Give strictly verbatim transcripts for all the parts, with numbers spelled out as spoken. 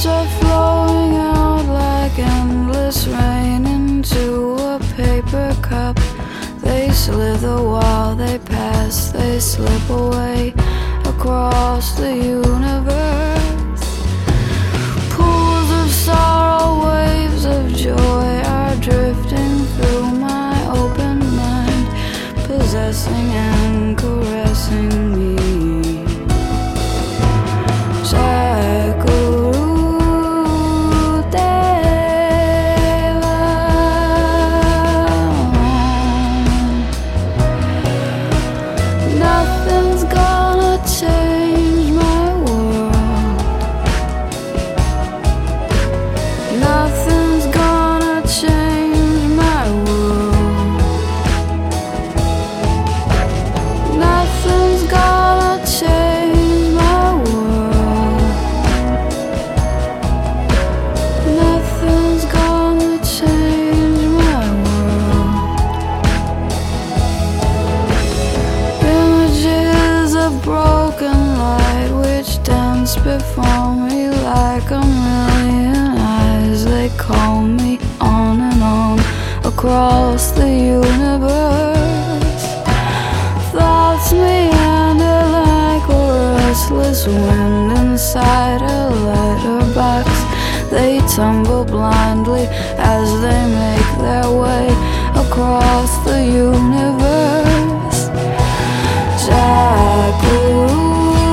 Thoughts are flowing out like endless rain into a paper cup. They slither while they pass, they slip away across the universe. Pools of sorrow, waves of joy are drifting through my open mind, possessing and caressing me. Nothing's gonna change my world. Nothing's gonna change my world. Nothing's gonna change my world. Nothing's gonna change my world. Images of broken light which dance before me like a million eyes. They call me on and on across the universe. Thoughts meander like a restless wind inside a letterbox. They tumble blindly as they make their way across the universe. Jagu.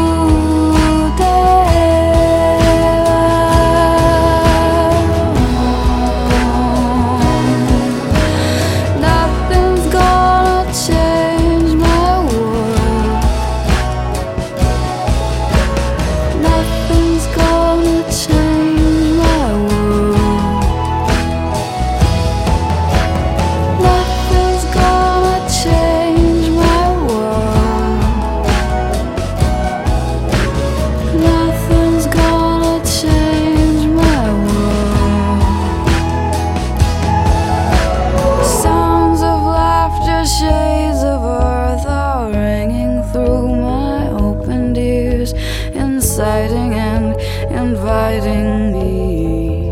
Shades of earth are ringing through my opened ears, inciting and inviting me.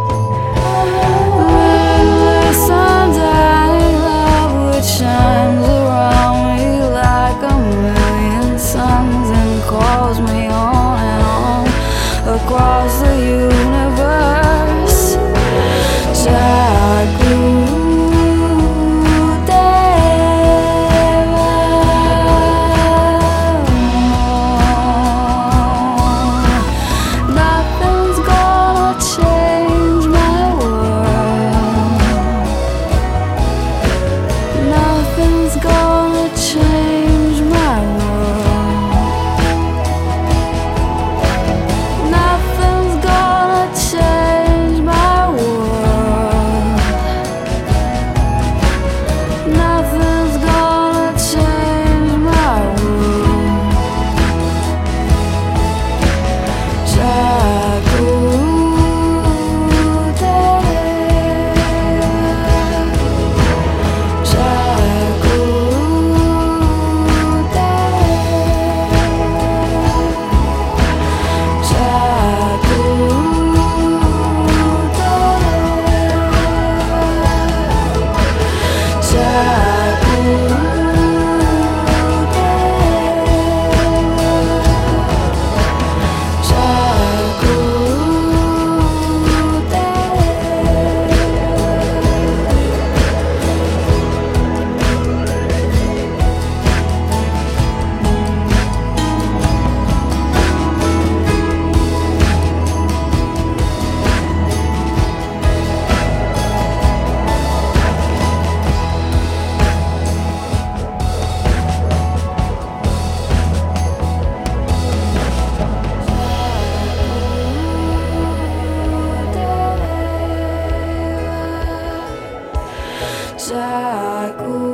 Limitless undying love which shines around me like a million suns and calls me on and on across the universe. Jagu. Jagu.